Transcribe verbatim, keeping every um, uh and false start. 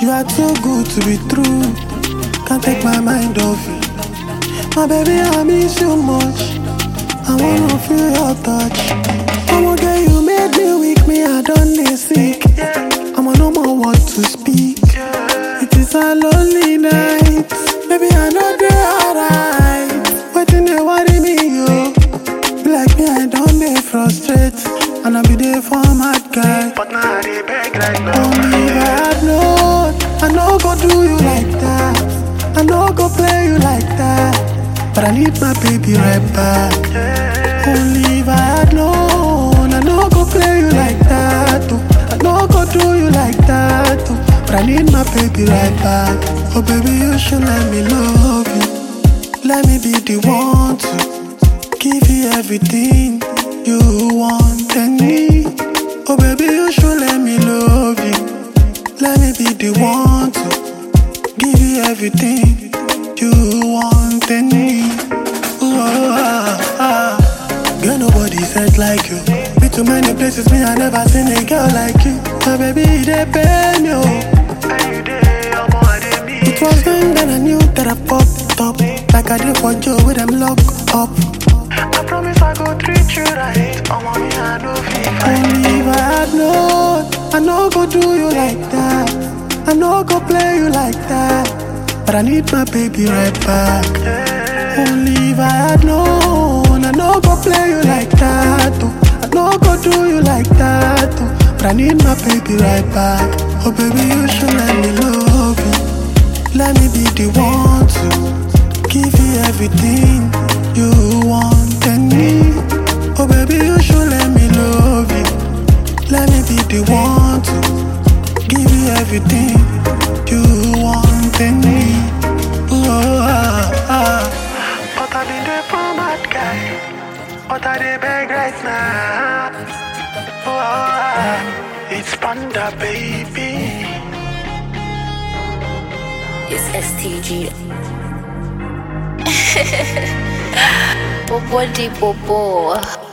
You are too good to be true. Can't take my mind off you. My baby, I miss you much. I wanna feel your touch. I'ma get you made me weak, me I done dey sick. I'ma no more what to speak. It is a lonely night. Baby, I know they alright. Waiting they worry me, yo. Be like me, I don't dey frustrate. And I be there for mad guy. But now I dey beg right now. Only if I had known, I know go do you like that. I know go play you like that. But I need my baby right back. Only if I had known, I know go play you like that too. I know go do you like that too. But I need my baby right back. Oh baby, you should let me love you. Let me be the one to give you everything you want and need. Oh baby, you should let me love you. Let me be the one to give you everything you want and need. Ooh, ah, ah. Girl, nobody said like you. Been to many places, me I never seen a girl like you. My baby, they pay me, oh. It was then that I knew that I popped up. Like I did for Joe with them lock up. I promise I go treat you right. Oh mommy, I know feel fine. Only if I had known, I know go do you like that. I know go play you like that. But I need my baby right back. Only if I had known, I know go play you like that too. I know go do you like that too. But I need my baby right back. Oh baby, you should let me love you. Let me be the one to give you everything you want and need. Oh baby, you should let me love you. Let me be the one to give you everything you want and need. Ooh, ah, ah. But I been there for mad guy. But I dey beg right now. Oh, ah, it's Panda baby. It's S T G. Bobo di Bobo.